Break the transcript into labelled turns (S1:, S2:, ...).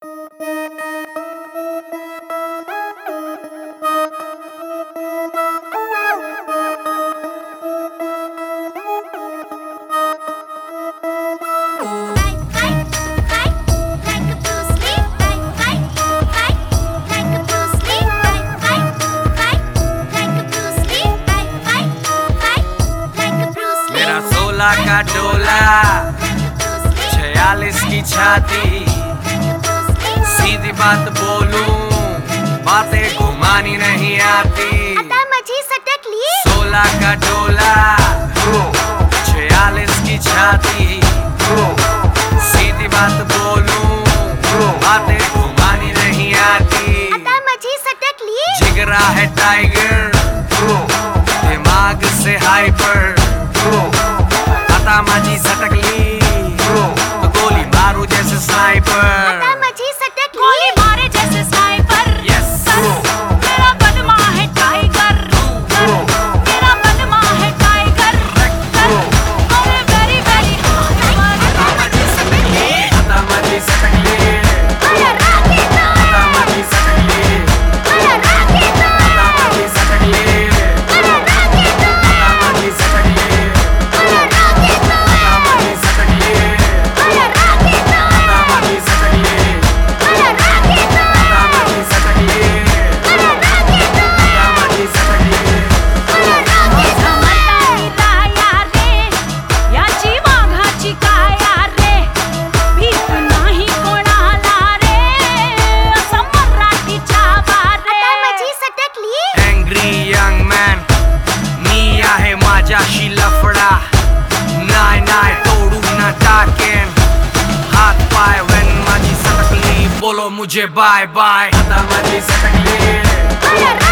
S1: का डोला 46 की छाती, सीधी बात बोलूं बातें घुमानी नहीं आती।
S2: मजी सटक ली
S1: 16 का डोला 46 की छाती, सीधी बात बोलूं बातें घुमानी नहीं आती।
S2: मजी सटक ली
S1: जिगरा है टाइगर, दिमाग से हाइपर। आता माझी सटकली तो गोली मारू जैसे स्नाइपर।
S2: मजी सटक गोली मारे जैसे स्नाइपर।
S1: यस
S2: मेरा बदमा है टाइगर, मेरा बदमा है टाइगर। अरे वेरी वेरी
S1: आता माझी सटकली, आता माझी सटकली,
S2: अरे राखी तो
S1: आता माझी सटकली,
S2: अरे राखी तो
S1: आता माझी सटकली,
S2: अरे राखी तो
S1: आता माझी सटकली,
S2: अरे राखी तो
S1: आता माझी सटकली,
S2: अरे राखी तो
S1: आता माझी सटकली,
S2: अरे राखी तो
S1: आता माझी सटकली,
S2: अरे राखी तो
S1: आता माझी सटकली।
S2: अरे राखी तो यार रे याची वाघाची काया रे, भीत नाही कोणाला रे, असं मराठीच्या बारे। मजी सटकली
S1: Angry young man, मी आहे माझ्याशी लफडा, नाय नाय तोडून टाकेन हात पाय। when माझी सटकली बोलो मुझे बाय बाय। आता माझी सटकली
S2: अरे